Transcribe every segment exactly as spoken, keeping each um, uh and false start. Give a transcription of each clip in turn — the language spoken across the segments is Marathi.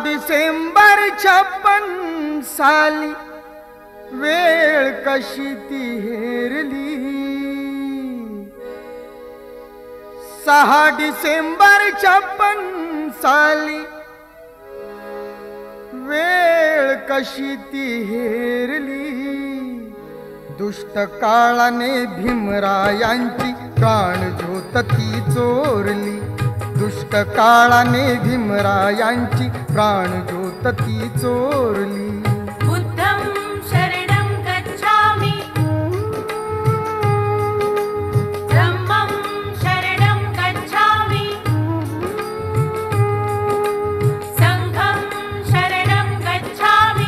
डिसेंबर छप्पन साली वेळ कशी ती हेरली। सहा डिसेंबर छप्पन साली वेळ कशी ती हेरली। दुष्ट काळाने भीमरायांची प्राणज्योत ती चोरली। दुष्ट काळाने भीमरायांची प्राणज्योत ती चोरली। बुद्धं शरणं गच्छामि, धम्मं शरणं गच्छामि, संघं शरणं गच्छामि।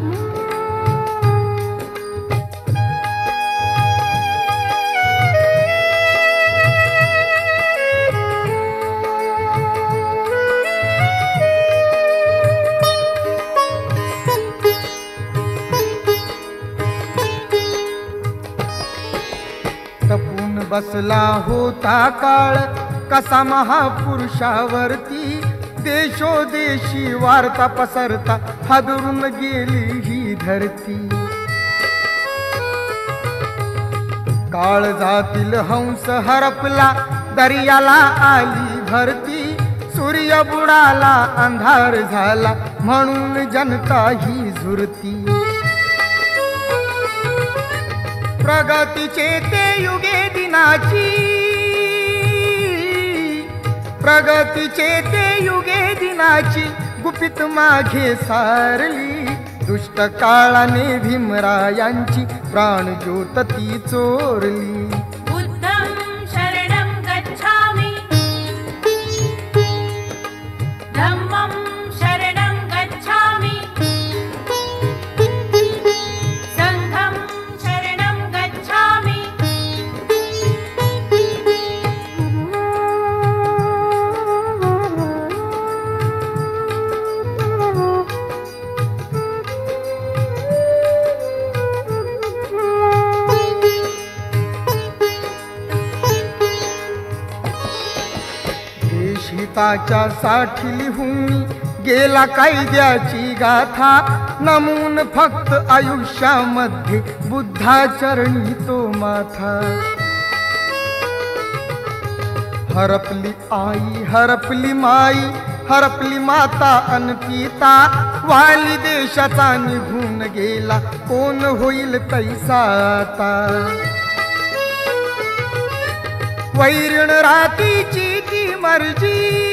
तपून बसला होता काळ कसा महापुरुषावरती। देशोदेशी वार्ता पसरता हादरून गेली ही धरती। काळ जातील हंस हरपला दर्याला आली भरती। सूर्य बुडाला अंधार झाला म्हणून जनता ही झुरती। प्रगतीचे ते युगे दिनाची, प्रगतीचे ते युगे दिनाची गुपित मागे सारली। दुष्ट काळाने भीमरायांची प्राणज्योत ती चोरली। बुद्धं शरणं गच्छामि, धम्मं शरणं गच्छामि, संघं शरणं गच्छामि। देशहिताच्या साठी लिहून गेला कायद्याची गाथा। नमून फक्त आयुष्यामध्ये बुद्धाचरणी तो माथा। हरपली आई हरपली माई हरपली माता अन पिता। वाली देशाचा निघून गेला कोण होईल तैसा आता। वैरण रातीची ती मर्जी,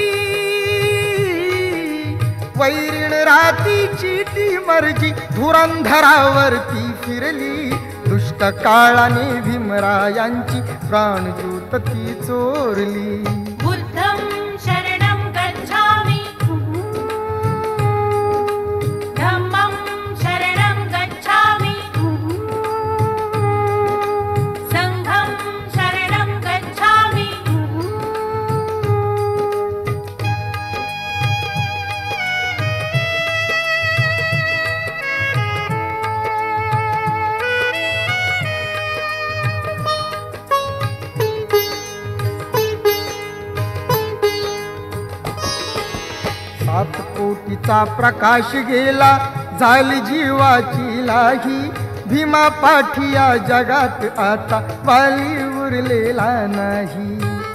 वैरण रातीची ती मर्जी धुरंधरावरती फिरली। दुष्ट काळाने भीमरायांची प्राणज्योत ती चोरली। बुद्धं शरणं गच्छामि, धम्मं शरणं गच्छामि, संघं शरणं गच्छामि। सात कोटीचा प्रकाश गेला झाली जीवाची लाही। भीमा पाठी या जगात आता वाली उरलेला नाही।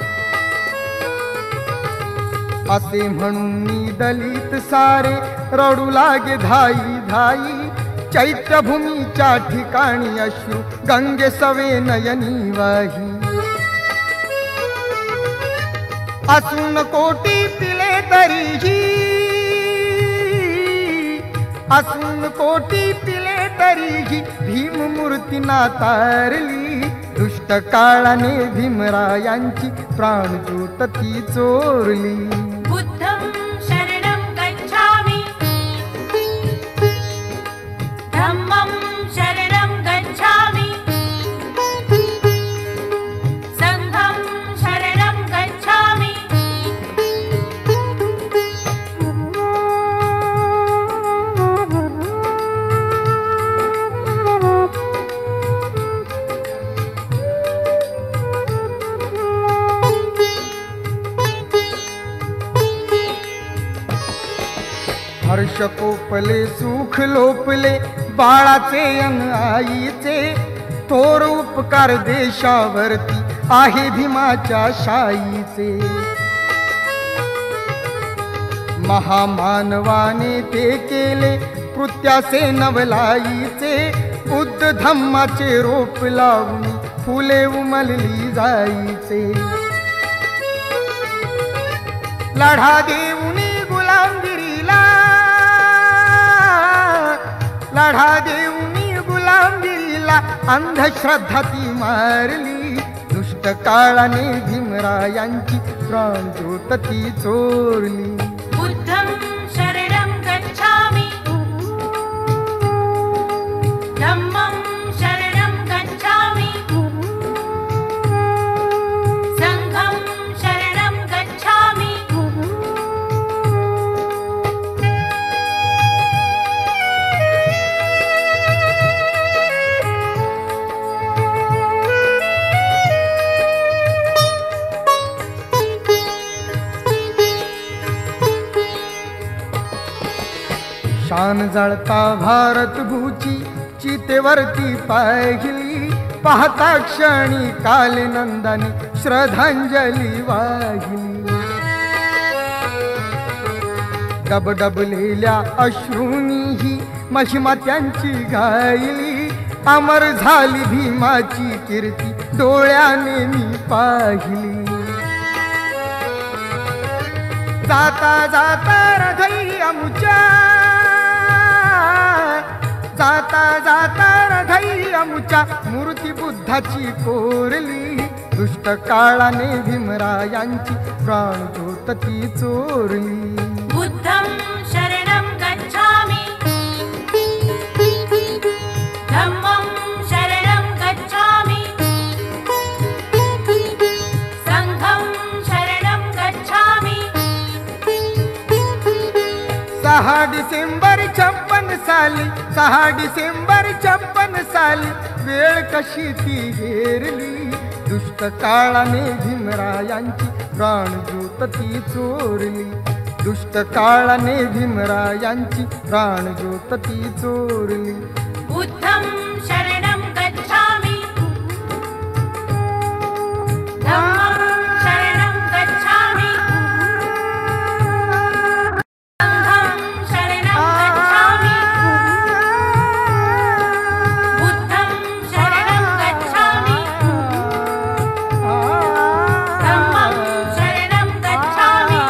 असे म्हणून दलित सारे रडू लागे धाई धाई। चैत्यभूमीच्या ठिकाणी अश्रू गंगे सवे नयनी वाही। असून कोटी पिले तरीही, असून कोटी पिले तरीही भीम मूर्ती नातारली। दुष्ट काळाने भीमरायांची प्राणज्योत ती चोरली। बुद्धं शरणं गच्छामि, धम्मं शरणं गच्छामि, संघं शरणं गच्छामि। लोपले सुख लोपले बाळाचे अन आईचे, थोर उपकार देशावरती आहे भीमाच्या शाईचे. महामानवाने ते केले कृत्याचे नवलाईचे, बुद्ध धम्माचे रोप लावून फुले उमलली जाईचे. लढा देऊनी गुलामगिरीला, लढा देऊनी गुलामगिरीला अंधश्रद्धा ती मारली. दुष्ट काळाने भीमरायांची प्राणज्योत ती चोरली. बुद्धं शरणं गच्छामि, धम्मं शरणं गच्छामि, संघं शरणं गच्छामि. शान जळता भारत भूची चितेवरती पाहिली, पाहता क्षणी काले नंदाने श्रद्धांजली वाहिली. डबडबलेल्या अश्रूंनी ही महिमा त्यांची गायली, अमर झाली भीमाची कीर्ती डोळ्याने मी पाहिली. जाता जाता हृदय अमुच्या, जाता जाता हृदय अमुच्या मूर्ती बुद्धाची कोरली. दुष्ट काळाने भीमरायांची प्राणज्योत ती चोरली. बुद्धं शरणं गच्छामि, धम्मं शरणं गच्छामि, संघं शरणं गच्छामि. सहा डिसेंबर छप्पन साली, सहा डिसेंबर छप्पन साली वेळ कशी ती हेरली. दुष्ट काळाने भीमरायांची प्राणज्योत ती चोरली. दुष्ट काळाने भीमरायांची प्राणज्योत ती चोरली. बुद्धं शरणं गच्छामि, धम्मं शरणं गच्छामि, संघं शरणं गच्छामि. बुद्धं शरणं गच्छामि, धम्मं शरणं गच्छामि,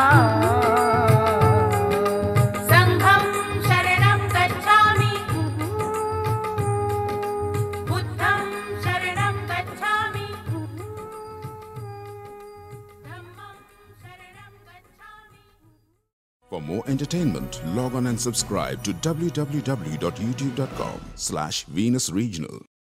संघं शरणं गच्छामि. बुद्धं शरणं गच्छामि, धम्मं शरणं गच्छामि. For more entertainment, log on and subscribe to w w w dot youtube dot com slash Venus Regional.